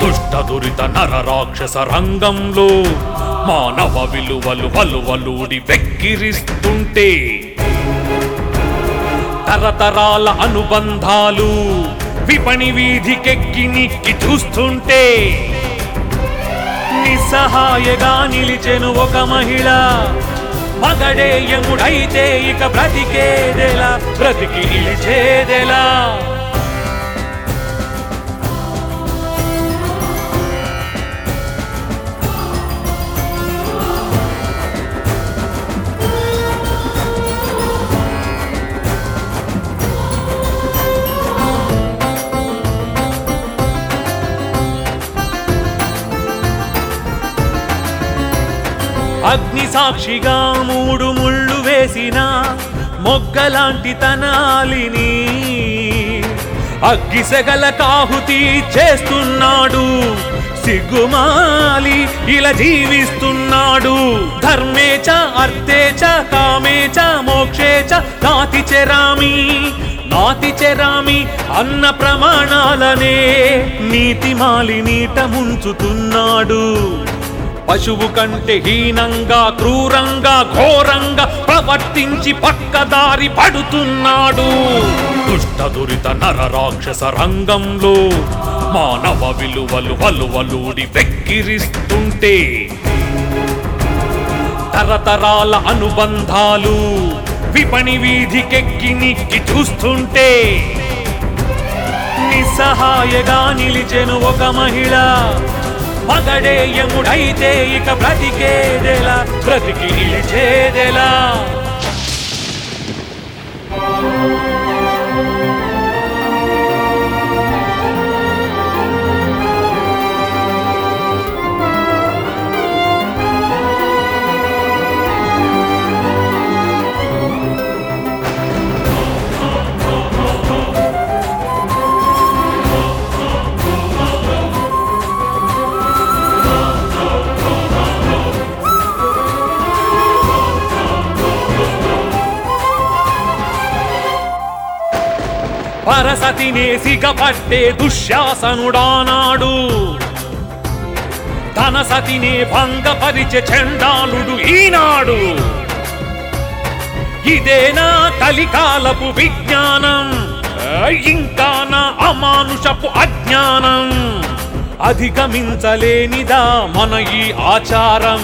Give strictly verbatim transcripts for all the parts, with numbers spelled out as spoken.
దుష్ట దురిత నర రాక్షస రంగంలో మానవ విలువలు వలువలూడి వెక్కిరిస్తుంటే తరతరాల అనుబంధాలు విపణి వీధికెక్కి నిక్కి చూస్తుంటే నిస్సహాయగా నిలిచెను ఒక మహిళ. మగడే యముడైతే ఇక బ్రతికేదెలా, బ్రతికి నిలిచేదెలా? అగ్ని సాక్షిగా మూడు ముళ్ళు వేసిన మొగ్గలాంటి తనాలిని అగ్గిసెగల కాహుతి చేస్తున్నాడు. సిగ్గుమాలి ఇలా జీవిస్తున్నాడు. ధర్మేచ అర్థేచ కామేచ మోక్షేచ నాతి చెరామి నాతి చెరామి అన్న ప్రమాణాలనే నీతిమాలి నీట ముంచుతున్నాడు. పశువు కంటే హీనంగా క్రూరంగా ఘోరంగా ప్రవర్తించి పక్కదారి పడుతున్నాడు. దుష్ట దురిత నర రాక్షస రంగంలో మానవ విలువలు వలువలూడి వెక్కిరిస్తుంటే తరతరాల అనుబంధాలు విపణి వీధికెక్కి నిక్కి చూస్తుంటే నిస్సహాయగా నిలిచెను ఒక మహిళ. మగడే యముడైతే ఇక బ్రతికేదెలా, బ్రతికి నిలిచేదెలా? పరసతినే సిగపట్టే దుశ్శాసనుడానాడు. తన సతినే భంగపరిచే చండాలుడు ఈనాడు. ఇదేనా కలికాలపు విజ్ఞానం, ఇంకా నా అమానుషపు అజ్ఞానం? అధిగమించలేనిదా మన ఈ ఆచారం?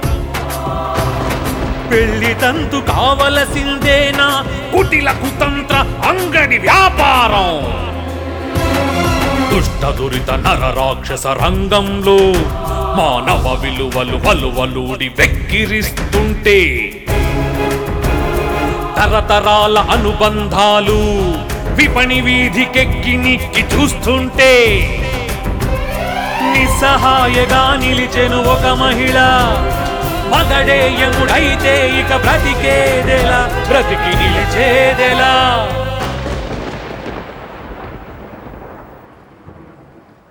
పెళ్లి తంతు కావలసిందేనా కుటిల కుతంత్ర అంగడి వ్యాపారం? దుష్ట దురిత నర రాక్షస రంగంలో మానవ విలువలు వలువలూడి వెక్కిరిస్తుంటే తరతరాల అనుబంధాలు విపణి వీధికెక్కి నిక్కి చూస్తుంటే నిస్సహాయగా నిలిచెను ఒక మహిళ. మగడే యముడైతే ఇక బ్రతికేదెలా, బ్రతికి నిలిచేదెలా?